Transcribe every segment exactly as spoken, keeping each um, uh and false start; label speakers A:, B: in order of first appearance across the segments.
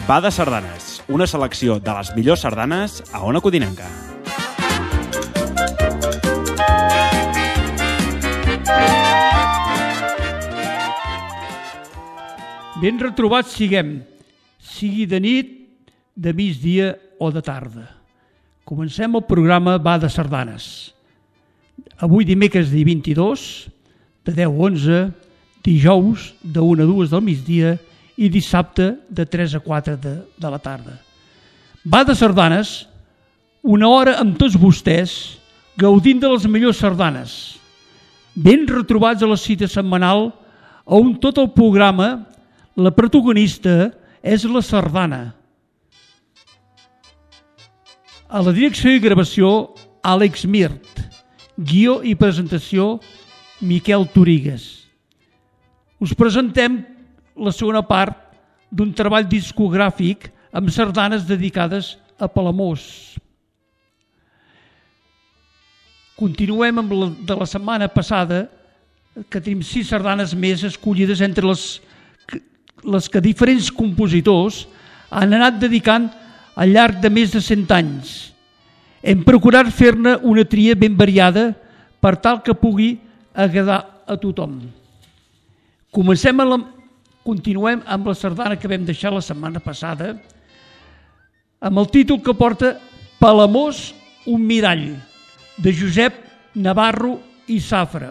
A: Va de sardanes, una selecció de les millors sardanes a Ona Codinenca.
B: Ben retrobats siguem, sigui de nit, de migdia o de tarda. Comencem el programa Va de sardanes. Avui dimecres dia vint-i-dos, de deu a onze, dijous de una a dues del migdia i dissabte de tres a quatre de, de la tarda. Va de sardanes, una hora amb tots vostès, gaudint de les millors sardanes. Ben retrobats a la cita setmanal, on tot el programa, la protagonista és la sardana. A la direcció i gravació, Àlex Mirt. Guió i presentació, Miquel Torigues. Us presentem la segona part d'un treball discogràfic amb sardanes dedicades a Palamós. Continuem amb la de la setmana passada, que tenim sis sardanes més escollides entre les, les que diferents compositors han anat dedicant al llarg de més de cent anys. Hem procurat fer-ne una tria ben variada per tal que pugui agradar a tothom. Comencem a la, continuem amb la sardana que vam deixar la setmana passada, amb el títol que porta Palamós, un mirall, de Josep Navarro i Safra.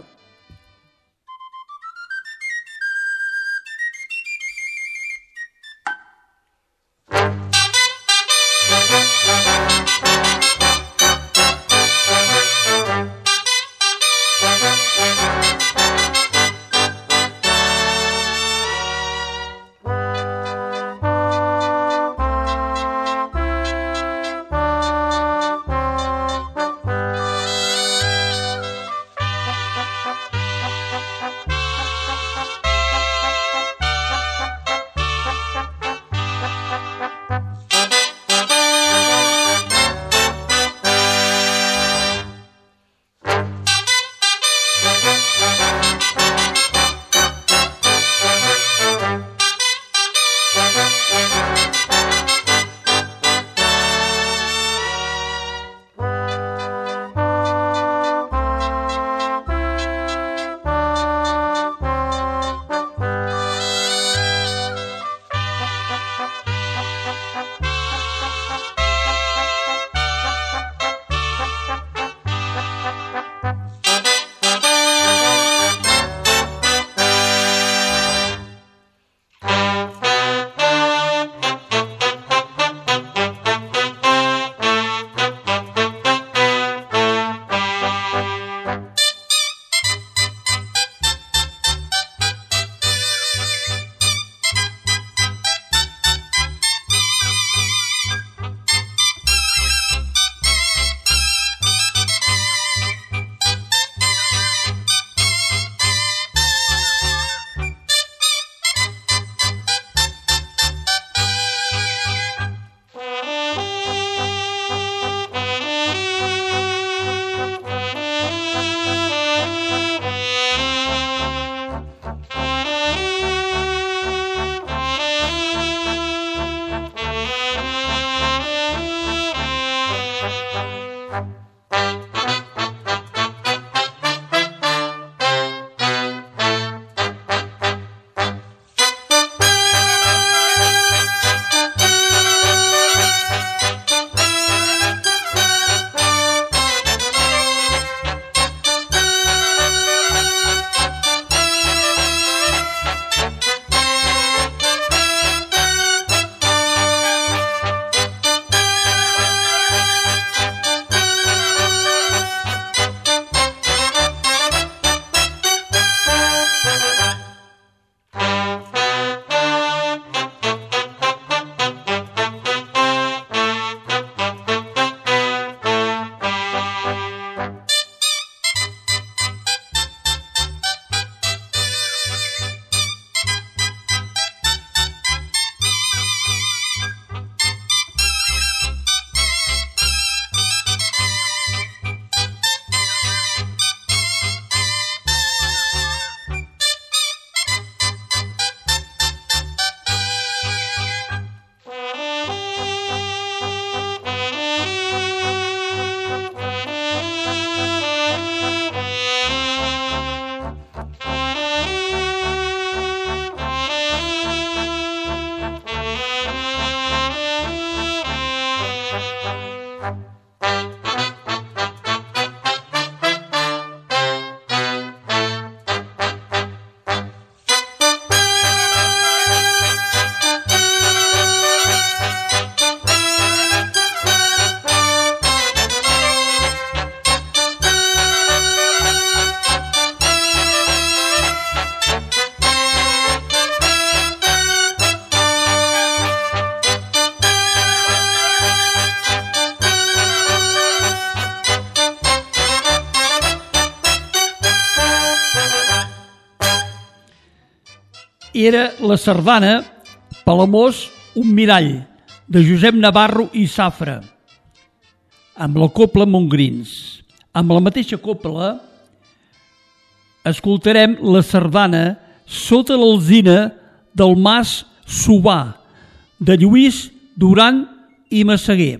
B: era la sardana Palamós, un mirall, de Josep Navarro i Safra, amb la copla Montgrins. Amb la mateixa copla escoltarem la sardana Sota l'alzina del Mas Subà, de Lluís Duran i Massaguer.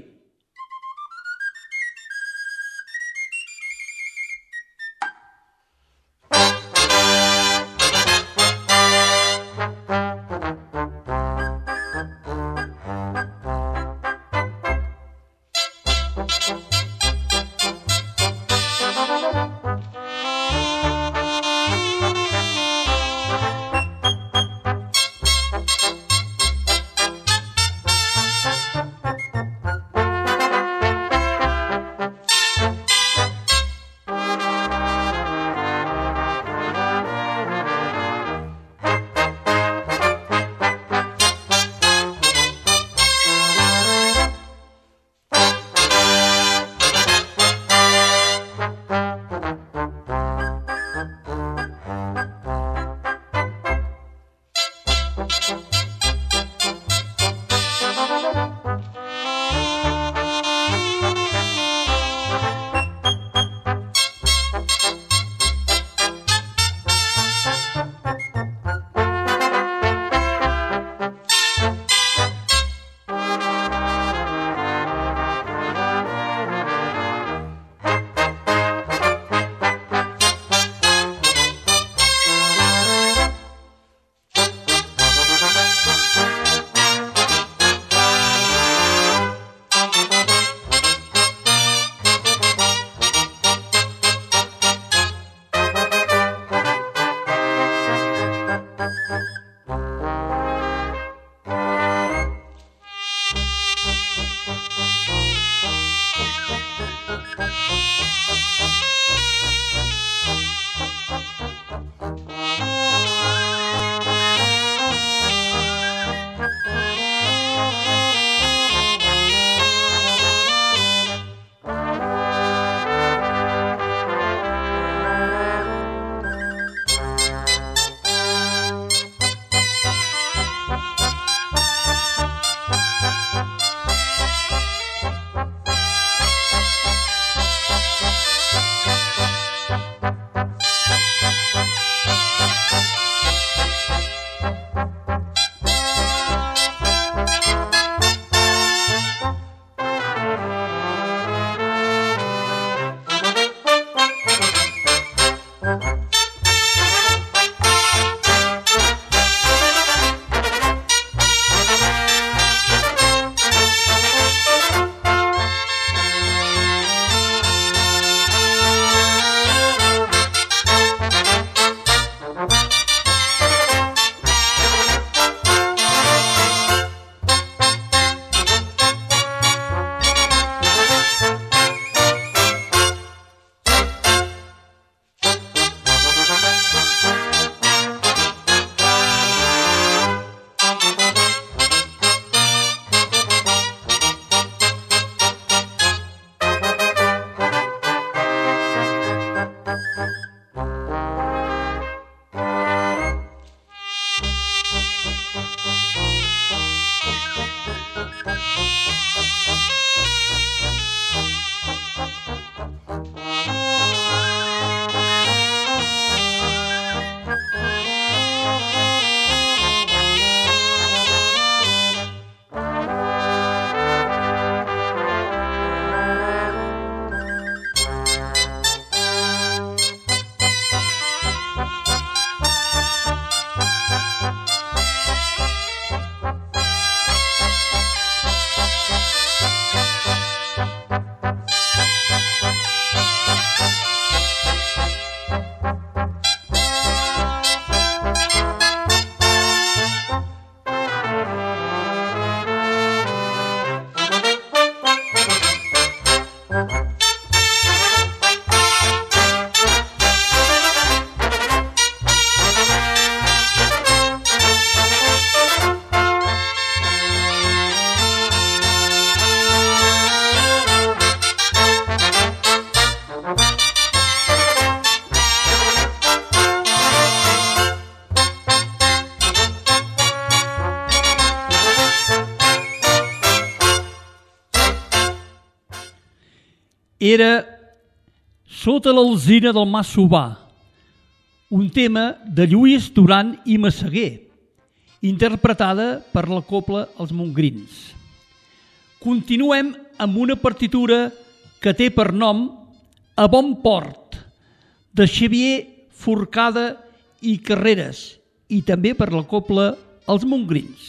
B: era Sota l'alzina del Mas Subà, un tema de Lluís Duran i Massaguer, interpretada per la cobla Els Montgrins. Continuem amb una partitura que té per nom A bon port, de Xavier Forcada i Carreras, i també per la cobla Els Montgrins.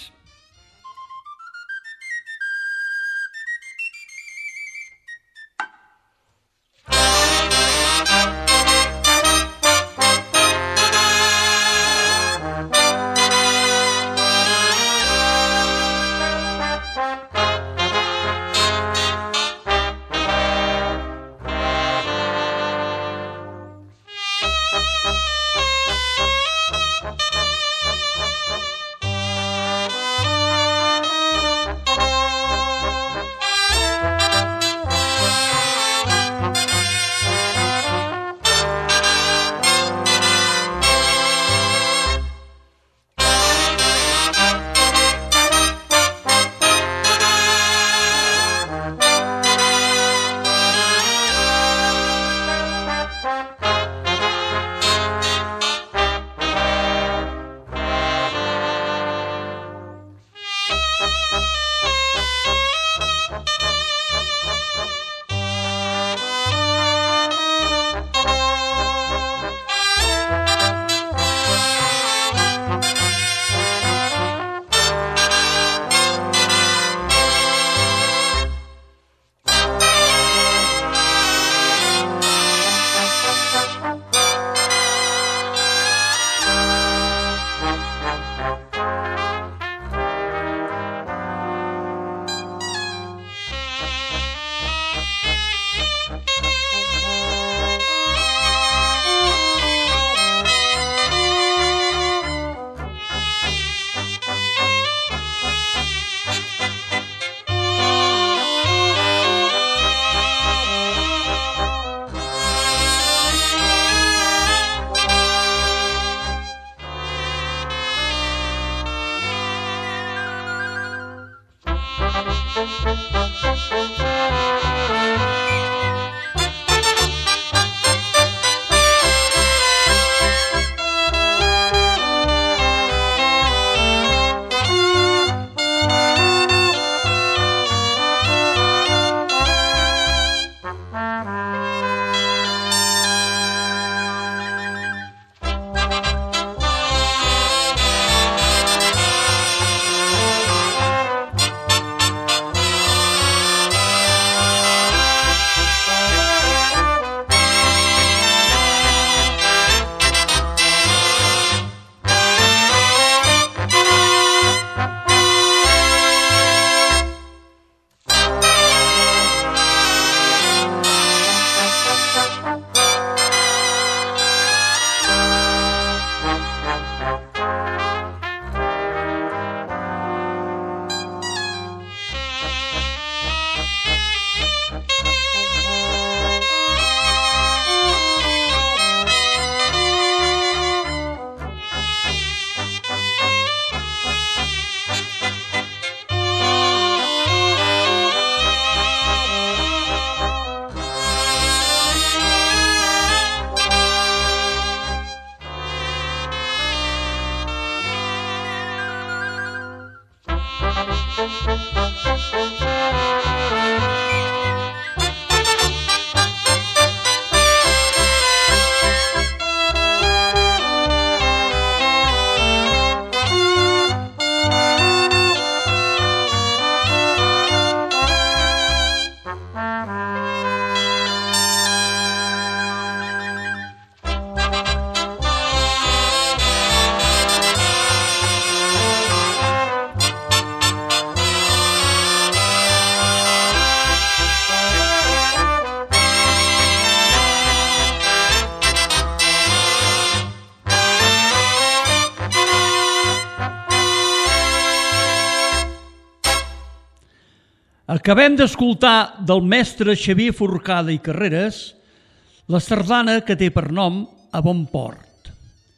B: Acabem d'escoltar del mestre Xavier Forcada i Carreras la sardana que té per nom A bon port.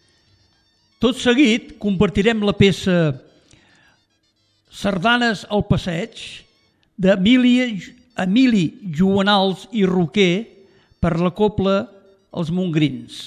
B: Tot seguit compartirem la peça Sardanes al passeig d'Emília Emili Juanals i Roquer per la cobla Els Mongrins.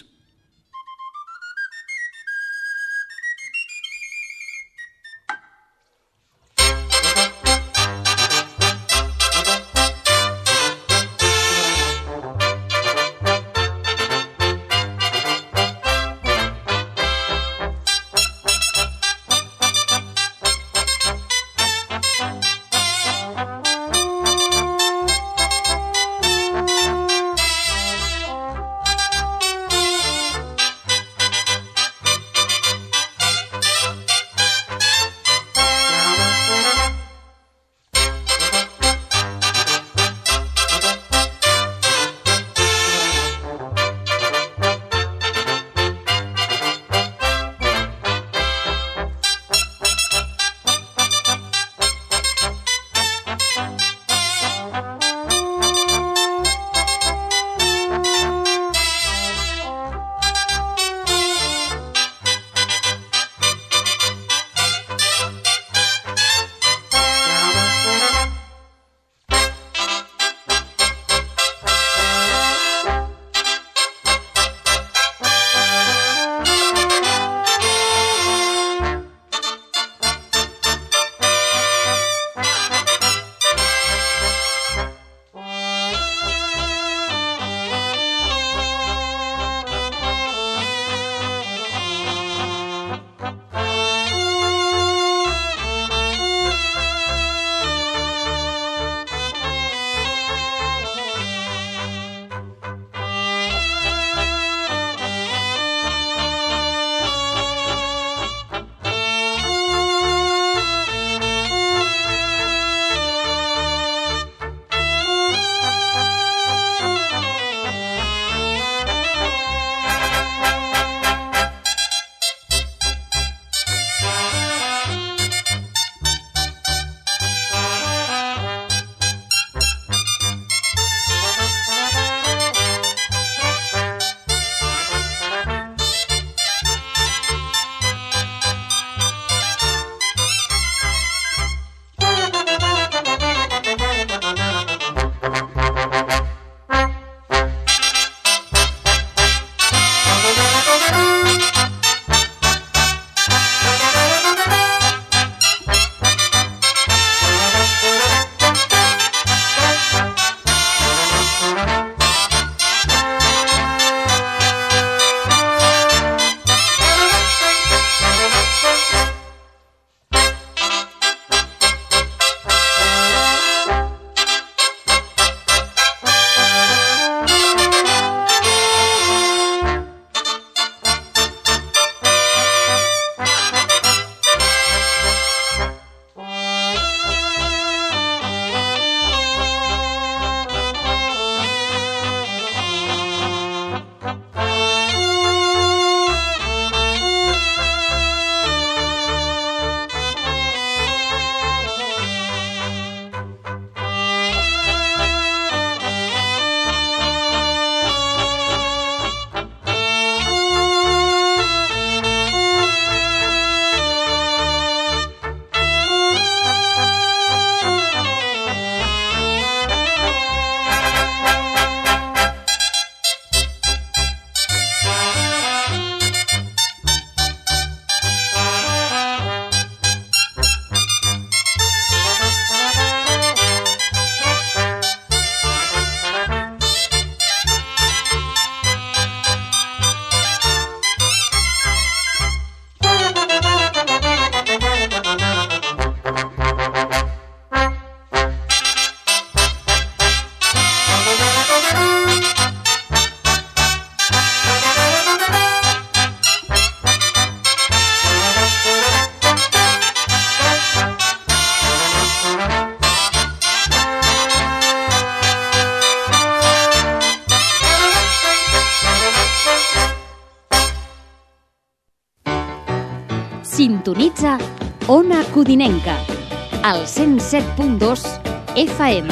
C: Sintonitza Ona Codinenca, al cent set punt dos F M.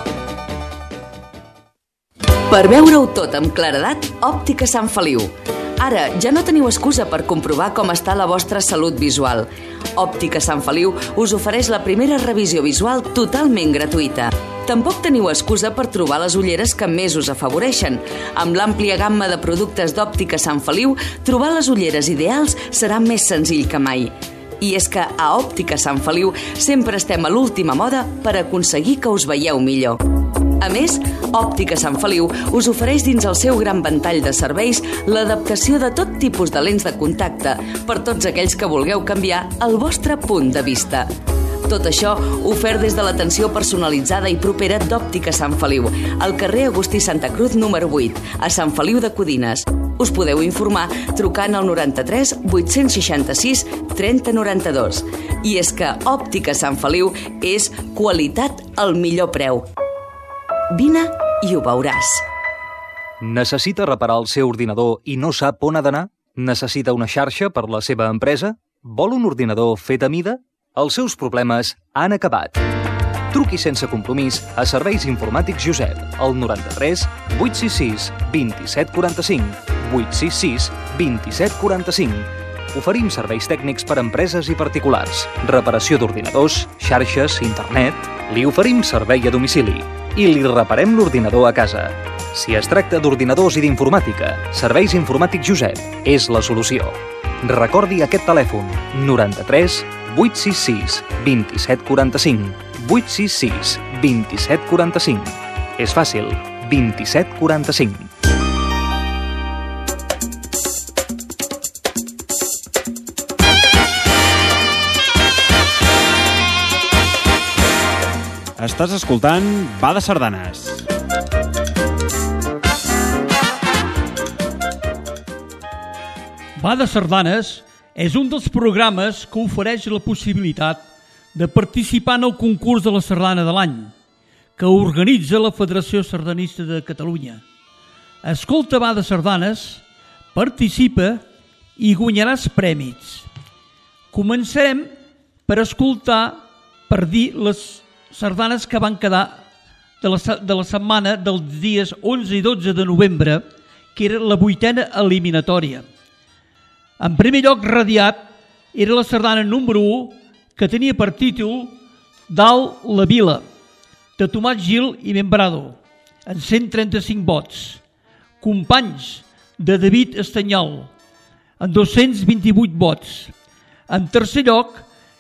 D: Per veure-ho tot amb claredat, Òptica Sant Feliu. Ara ja no teniu excusa per comprovar com està la vostra salut visual. Òptica Sant Feliu us ofereix la primera revisió visual totalment gratuïta. Tampoc teniu excusa per trobar les ulleres que més us afavoreixen. Amb l'àmplia gamma de productes d'Òptica Sant Feliu, trobar les ulleres ideals serà més senzill que mai. I és que a Òptica Sant Feliu sempre estem a l'última moda per aconseguir que us veieu millor. A més, Òptica Sant Feliu us ofereix dins el seu gran ventall de serveis l'adaptació de tot tipus de lents de contacte per tots aquells que vulgueu canviar el vostre punt de vista. Tot això ofert des de l'atenció personalitzada i propera d'Òptica Sant Feliu, al carrer Agustí Santa Cruz número vuit, a Sant Feliu de Codines. Us podeu informar trucant al noranta-tres vuit-cents seixanta-sis trenta noranta-dos. I és que Òptica Sant Feliu és qualitat al millor preu. Vine i ho veuràs.
E: Necessita reparar el seu ordinador i no sap on ha d'anar? Necessita una xarxa per la seva empresa? Vol un ordinador fet a mida? Els seus problemes han acabat. Truqui sense compromís a Serveis Informàtics Josep al noranta-tres vuit sis sis dos set quatre cinc, vuit sis sis dos set quatre cinc. Oferim serveis tècnics per a empreses i particulars, reparació d'ordinadors, xarxes, internet. Li oferim servei a domicili i li reparem l'ordinador a casa. Si es tracta d'ordinadors i d'informàtica, Serveis Informàtics Josep és la solució. Recordi aquest telèfon noranta-tres vuit sis sis dos set quatre cinc, vuit sis sis dos set quatre cinc. És fàcil, dos set quatre cinc.
A: Estàs escoltant Va de Sardanes.
B: Va de Sardanes és un dels programes que ofereix la possibilitat de participar en el concurs de la sardana de l'any, que organitza la Federació Sardanista de Catalunya. Escolta Va de Sardanes, participa i guanyaràs prèmits. Començarem per escoltar, per dir les sardanes que van quedar de la, de la setmana dels dies onze i dotze de novembre, que era la vuitena eliminatòria. En primer lloc, radiat, era la sardana número u, que tenia per títol Dalt la Vila, de Tomàs Gil i Membrado, en cent trenta-cinc vots. Companys, de David Estanyol, en dos-cents vint-i-vuit vots. En tercer lloc,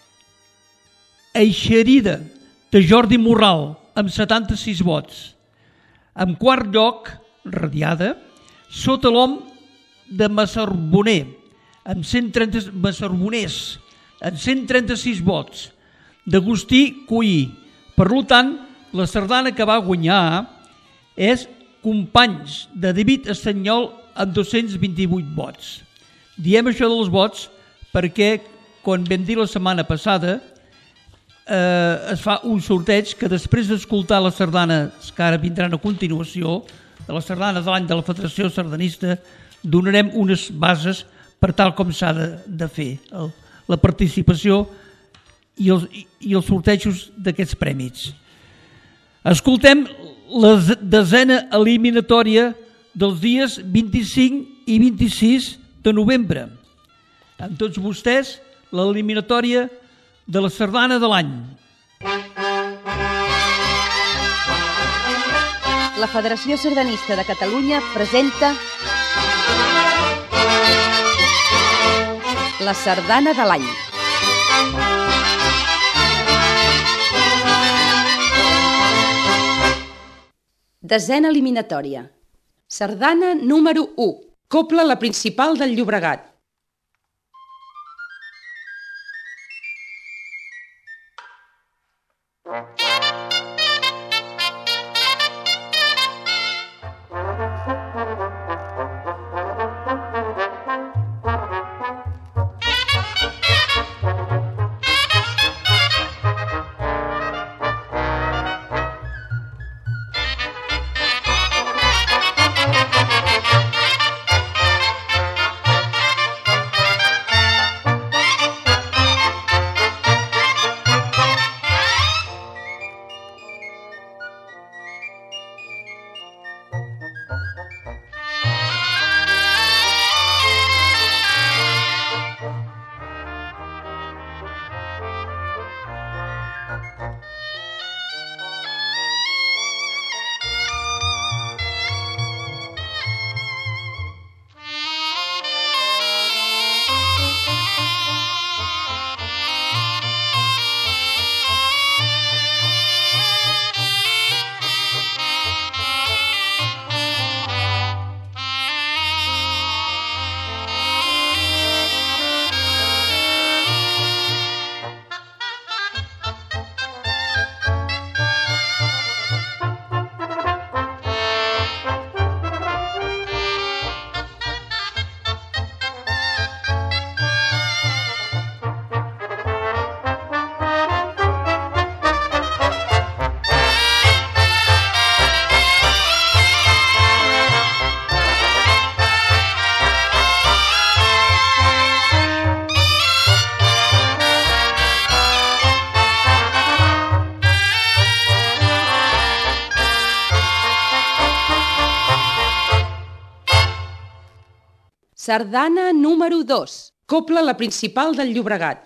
B: Eixerida, de Jordi Morral, amb setanta-sis vots. En quart lloc, radiada, Sota l'Om de Massarboner, amb cent trenta Massarboners, amb cent trenta-sis vots, d'Agustí Cuí. Per tant, la sardana que va guanyar és Companys, de David Estanyol, amb dos-cents vint-i-vuit vots. Diem això dels vots perquè, quan vam dir la setmana passada, Eh, es fa un sorteig que després d'escoltar les sardanes que ara vindran a continuació, de la sardana de l'any de la Federació Sardanista, donarem unes bases per tal com s'ha de, de fer el, la participació i els, i els sortejos d'aquests prèmits. Escoltem la desena eliminatòria dels dies vint-i-cinc i vint-i-sis de novembre. Amb tots vostès, l'eliminatòria de la sardana de l'any.
C: La Federació Sardanista de Catalunya presenta la sardana de l'any. Desena eliminatòria. Sardana número u.
F: Cobla la principal del Llobregat. Sardana número dos. Cobla la principal del Llobregat.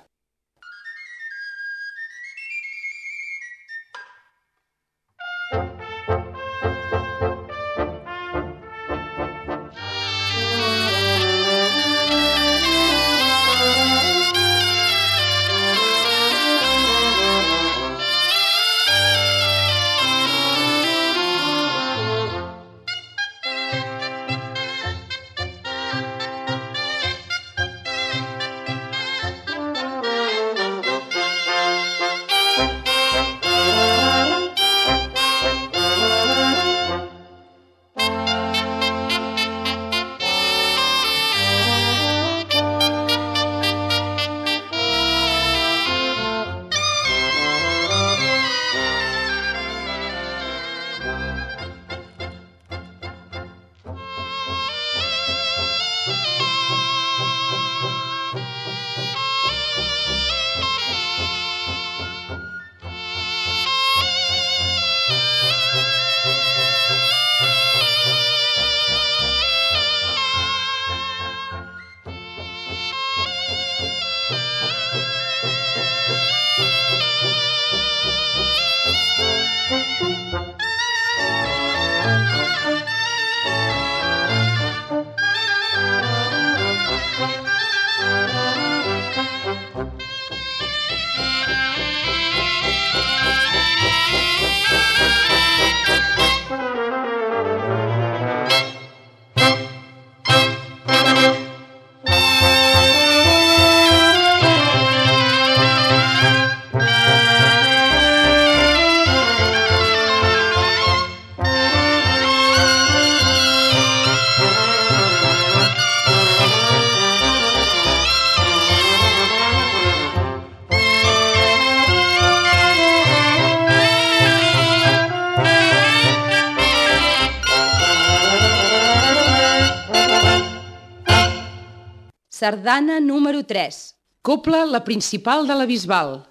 F: Sardana número tres. Cobla la principal de la Bisbal.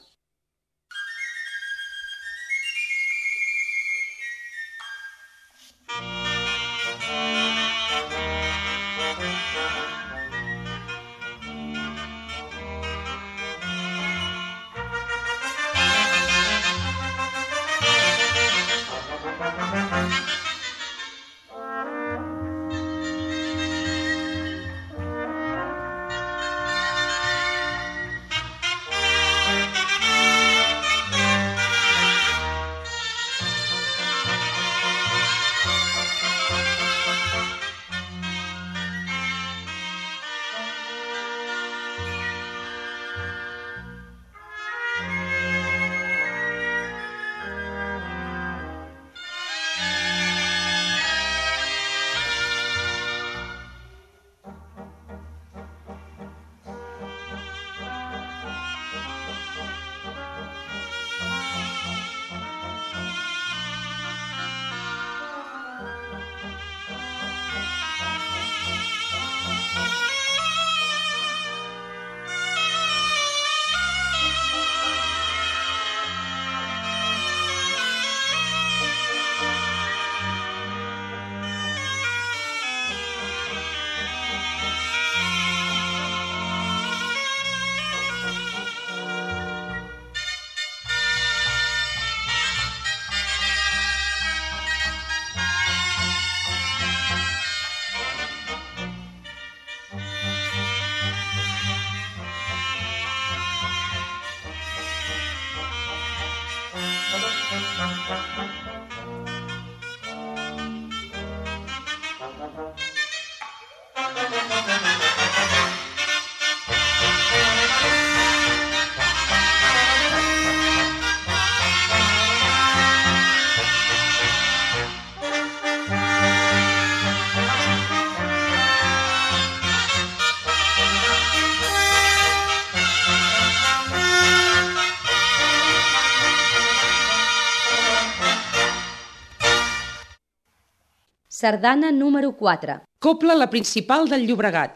F: Sardana número quatre. Cobla la principal del Llobregat.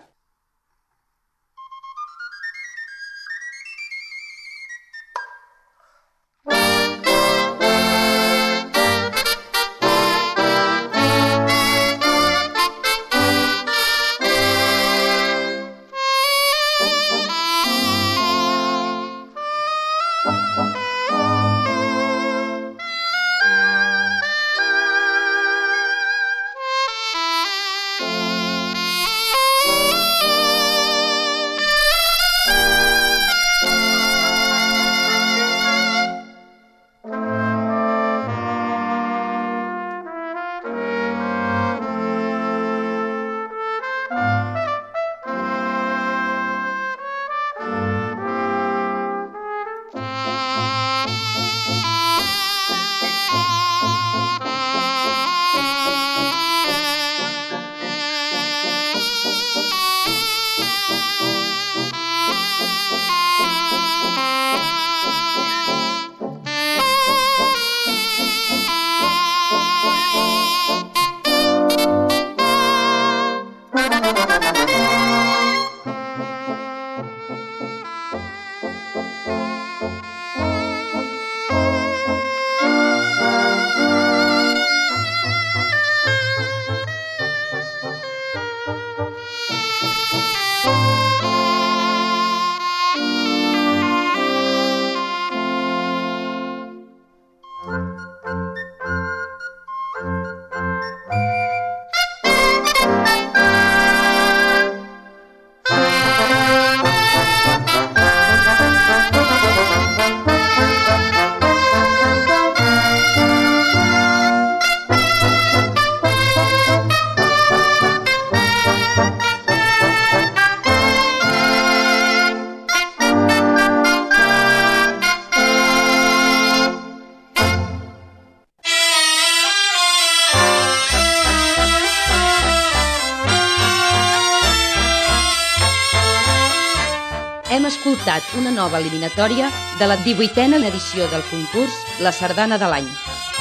F: hem escoltat una nova eliminatòria de la divuitena edició del concurs La Sardana de l'Any.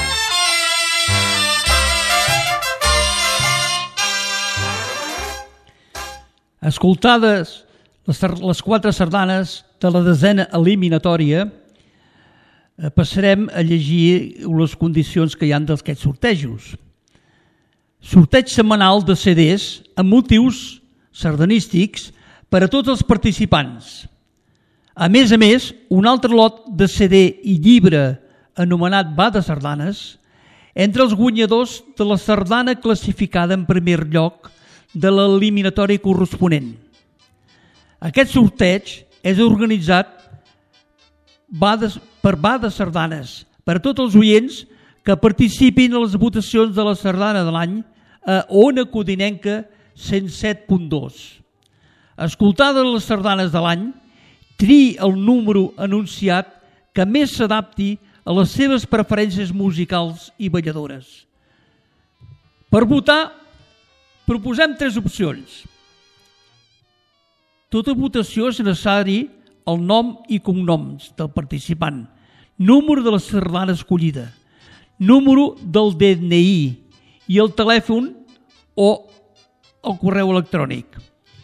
B: Escoltades les, les quatre sardanes de la desena eliminatòria, eh, passarem a llegir les condicions que hi ha d'aquests sortejos. Sorteig setmanal de C Ds amb motius sardanístics per a tots els participants. A més a més, un altre lot de C D i llibre anomenat Va de Sardanes entre els guanyadors de la sardana classificada en primer lloc de l'eliminatòria corresponent. Aquest sorteig és organitzat per Va de Sardanes, per a tots els oients que participin a les votacions de la sardana de l'any a Ona Codinenca cent set punt dos. Escoltades les sardanes de l'any, triï el número anunciat que més s'adapti a les seves preferències musicals i balladores. Per votar, proposem tres opcions. Tota votació és necessari el nom i cognoms del participant, número de la sardana escollida, número del D N I i el telèfon o el correu electrònic.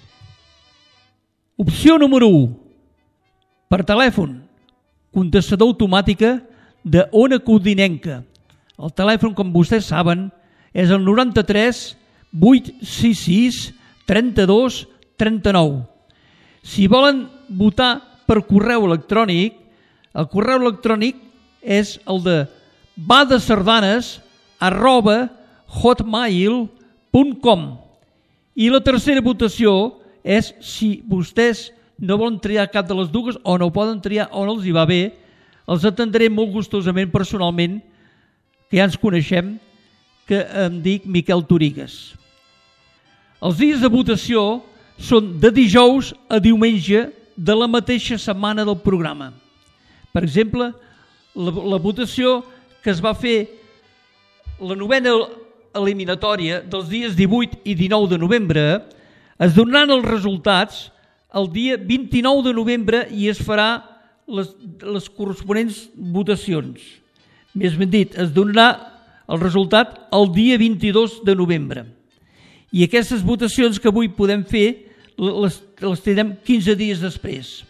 B: Opció número u. Per telèfon, contestador automàtica de Ona Codinenca. El telèfon, com vostès saben, és el noranta-tres vuit sis sis trenta-dos trenta-nou. Si volen votar per correu electrònic, el correu electrònic és el de vadesardanes arroba hotmail punt com. I la tercera votació és si vostès no volen triar cap de les dues o no poden triar o no els hi va bé, els atendré molt gustosament personalment, que ja ens coneixem, que em dic Miquel Torigues. Els dies de votació són de dijous a diumenge de la mateixa setmana del programa. Per exemple, la, la votació que es va fer la novena eliminatòria dels dies divuit i dinou de novembre es donaran els resultats el dia vint-i-nou de novembre i es farà les, les corresponents votacions. Més ben dit, es donarà el resultat el dia vint-i-dos de novembre. I aquestes votacions que avui podem fer les, les tindrem quinze dies després.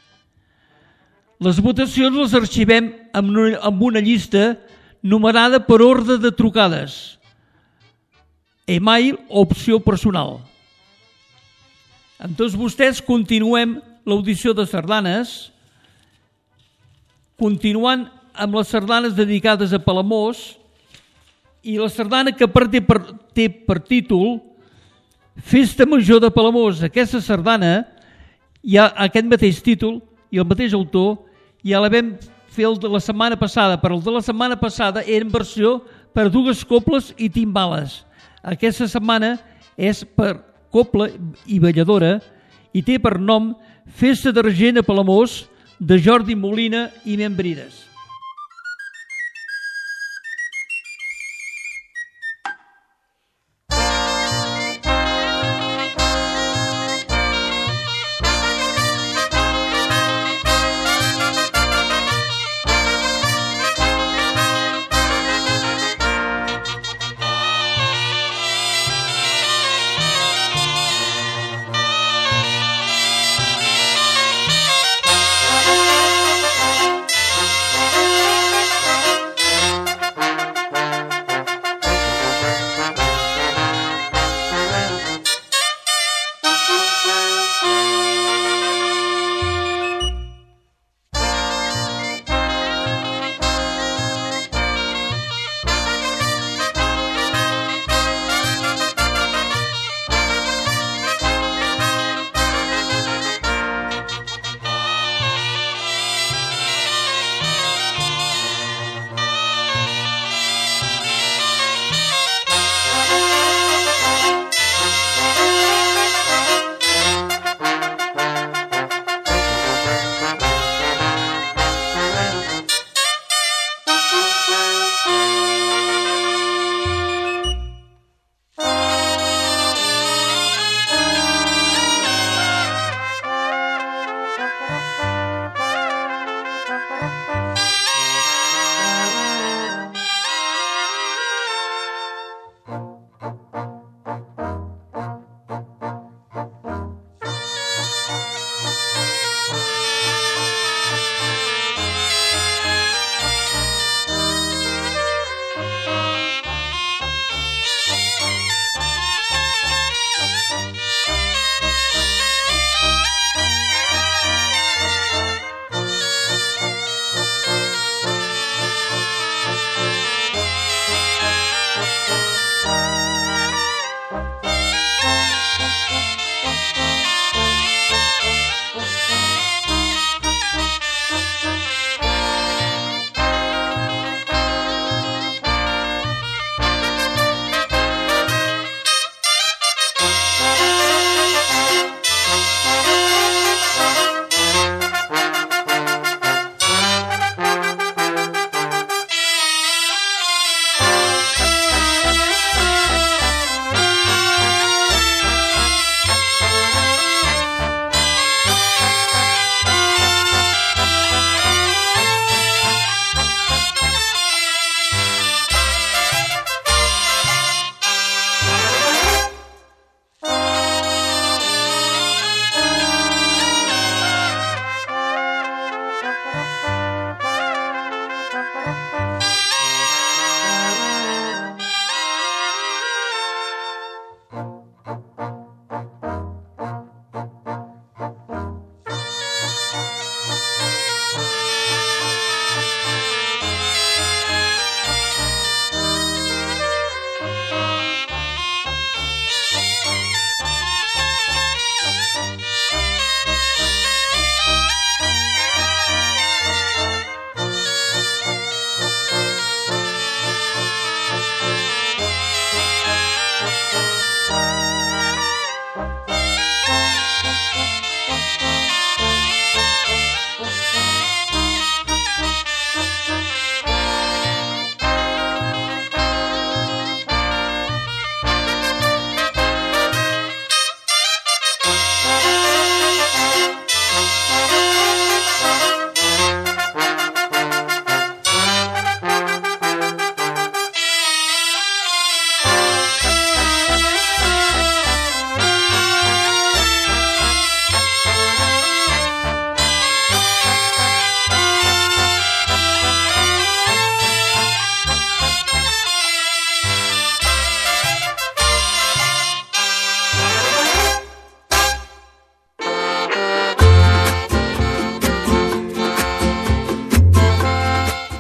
B: Les votacions les arxivem amb una, amb una llista numerada per ordre de trucades, e-mail o opció personal. Amb tots vostès continuem l'audició de sardanes, continuant amb les sardanes dedicades a Palamós i la sardana que té per, té per títol Festa Major de Palamós. Aquesta sardana hi ha aquest mateix títol i el mateix autor, ja la vam fer el de la setmana passada, però el de la setmana passada era en versió per dues coples i timbales. Aquesta setmana és per copla i balladora i té per nom Festa d'Argent a Palamós de Jordi Molina i Membrides.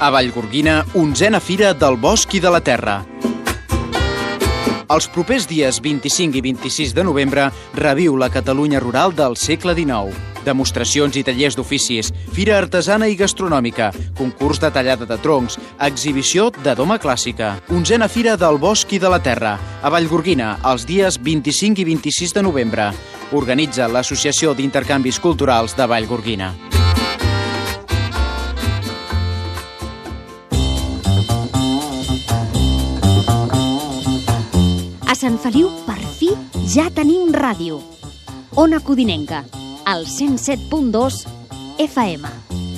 G: A Vallgorguina, onzena Fira del Bosc i de la Terra. Els propers dies vint-i-cinc i vint-i-sis de novembre reviu la Catalunya rural del segle dinou. Demostracions i tallers d'oficis, fira artesana i gastronòmica, concurs de tallada de troncs, exhibició de doma clàssica. Onzena Fira del Bosc i de la Terra, a Vallgorguina, els dies vint-i-cinc i vint-i-sis de novembre. Organitza l'Associació d'Intercanvis Culturals de Vallgorguina.
C: A Sant Feliu, per fi, ja tenim ràdio. Ona Codinenca, al cent set punt dos F M.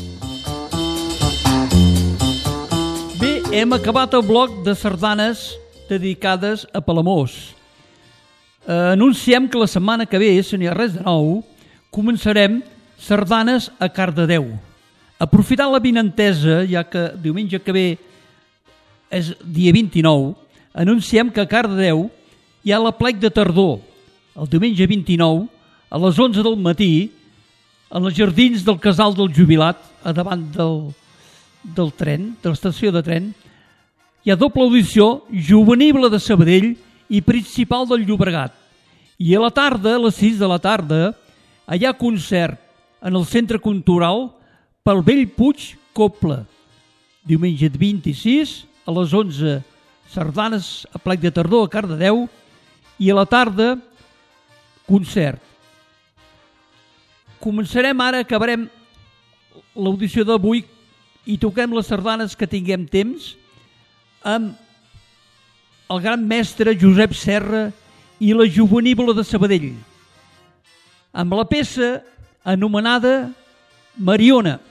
B: Bé, hem acabat el bloc de sardanes dedicades a Palamós. Eh, anunciem que la setmana que ve, si n'hi ha res de nou, començarem sardanes a Cardedeu. Aprofitant la vinentesa, ja que diumenge que ve és dia vint-i-nou, anunciem que a Cardedeu hi ha l'aplec de tardor, el diumenge vint-i-nou, a les onze del matí, en els jardins del Casal del Jubilat, a davant del, del tren, de l'estació de tren. Hi ha doble audició juvenible de Sabadell i principal del Llobregat. I a la tarda, a les sis de la tarda, hi ha concert en el Centre Cultural pel Bellpuig Copla. Diumenge vint-i-sis, a les onze, sardanes a plec de tardor a Cardedeu, i a la tarda, concert. Començarem ara, acabarem l'audició d'avui i toquem les sardanes que tinguem temps amb el gran mestre Josep Serra i la Juvenible de Sabadell, amb la peça anomenada Mariona.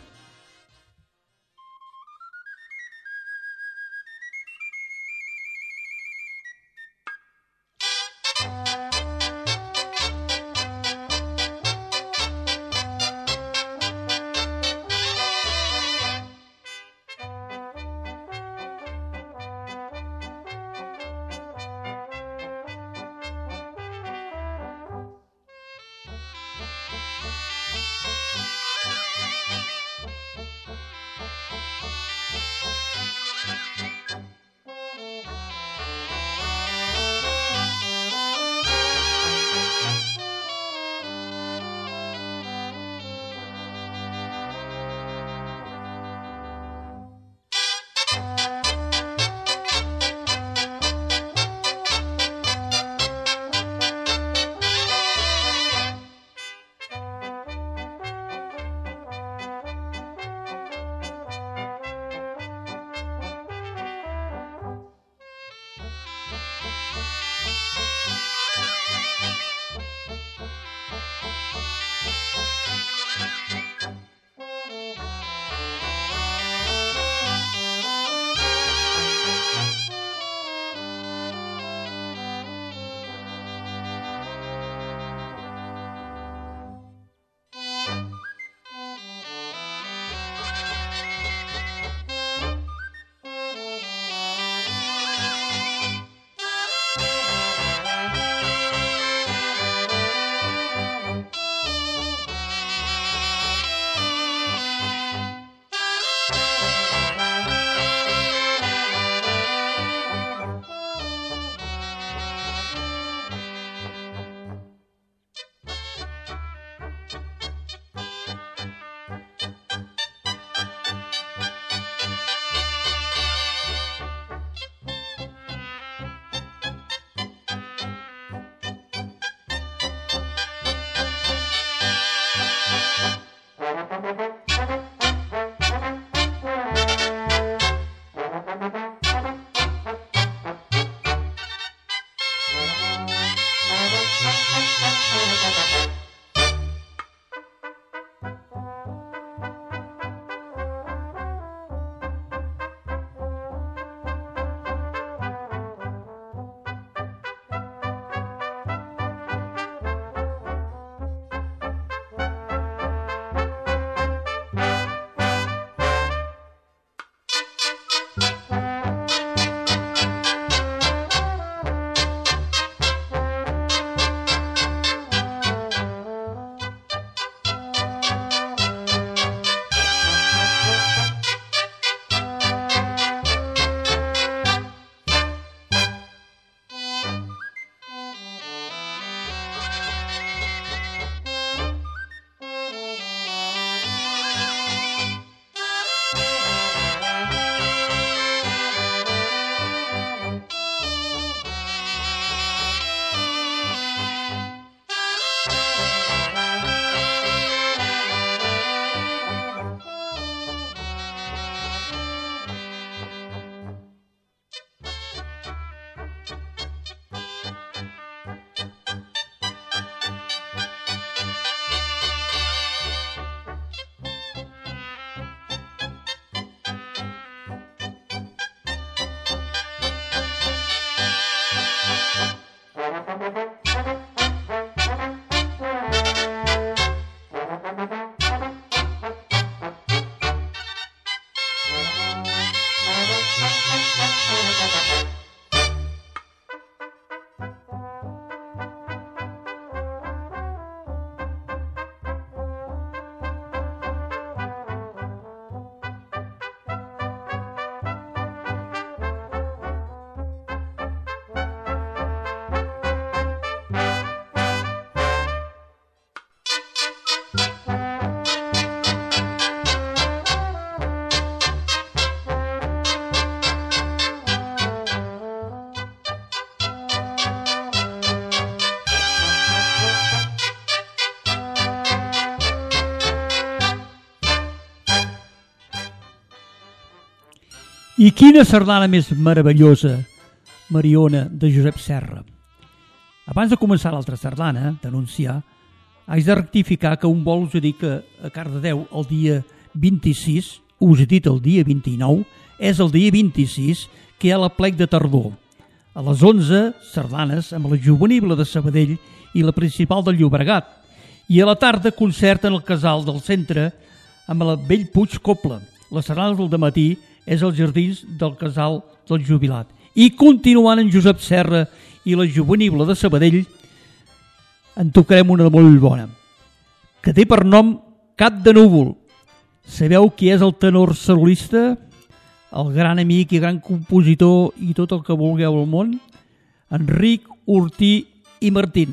B: I quina sardana més meravellosa, Mariona, de Josep Serra. Abans de començar l'altra sardana, d'anunciar, haig de rectificar que un vol us ha dit que a Cardedeu el dia vint-i-sis, us he dit el dia vint-i-nou, és el dia vint-i-sis que hi ha l'aplec de tardor. A les onze, sardanes amb la Juvenible de Sabadell i la principal del Llobregat. I a la tarda, concert en el casal del centre amb la Bellpuig Copla. Les sardanes del dematí és als jardins del casal del Jubilat. I continuant en Josep Serra i la Juvenible de Sabadell, en tocarem una molt bona, que té per nom Cap de Núvol. Sabeu qui és el tenor solista? El gran amic i gran compositor i tot el que vulgueu al món? Enric Ortí i Martín.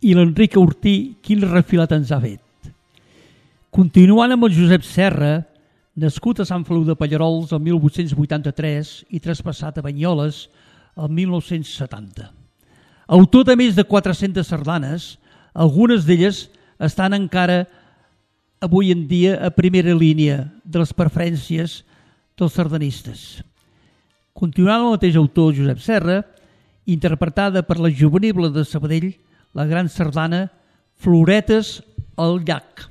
B: i l'Enric Ortí, quin refilat ens ha fet. Continuant amb el Josep Serra, nascut a Sant Feliu de Pallerols el mil vuit-cents vuitanta-tres i traspassat a Banyoles el mil nou-cents setanta. Autor de més de quatre-centes sardanes, algunes d'elles estan encara avui en dia a primera línia de les preferències dels sardanistes. Continuant el mateix autor, Josep Serra, interpretada per la Juvenible de Sabadell, la gran sardana Floretes al llac.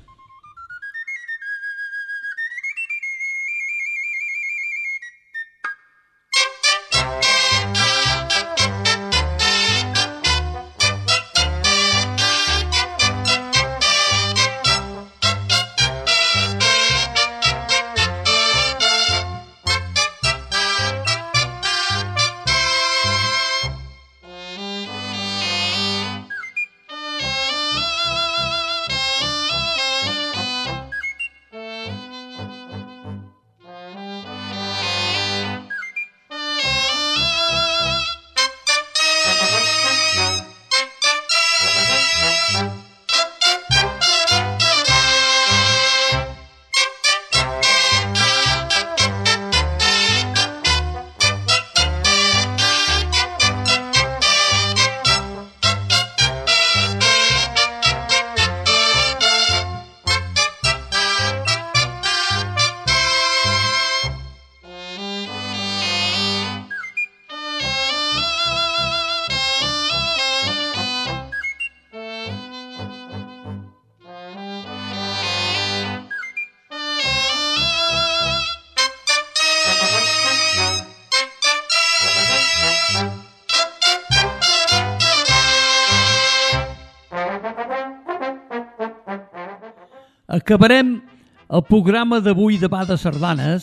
B: Acabarem el programa d'avui de Ba de Sardanes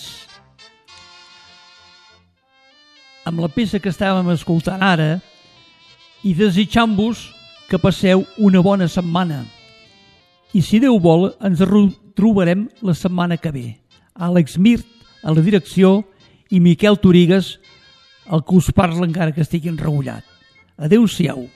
B: amb la peça que estàvem escoltant ara i desitjant-vos que passeu una bona setmana. I si Déu vol, ens trobarem la setmana que ve. Àlex Mirt a la direcció i Miquel Torigues, el que us parla encara que estigui enreullat. Adéu-siau.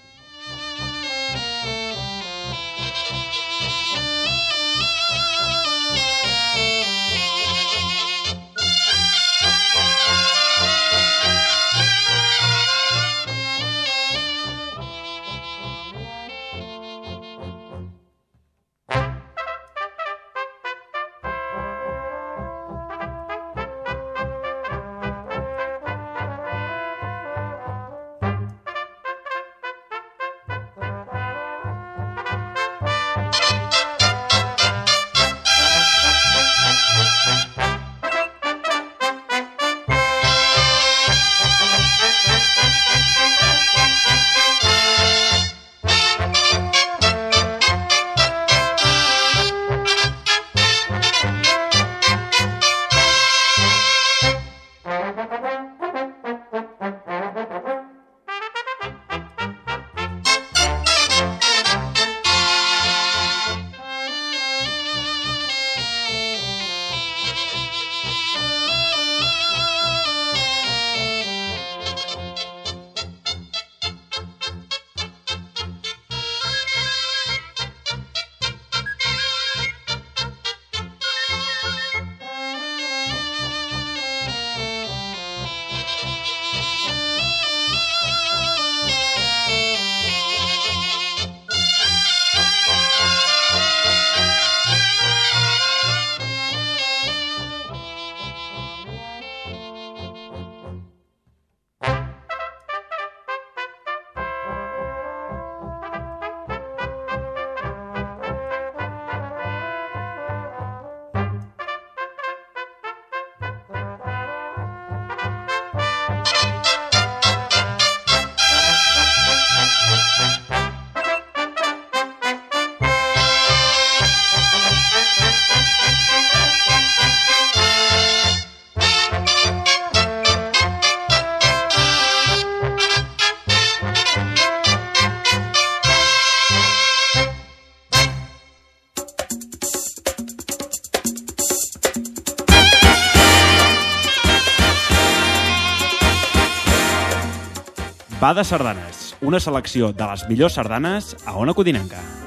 A: Ba de Sardanes, una selecció de les millors sardanes a Ona Codinenca.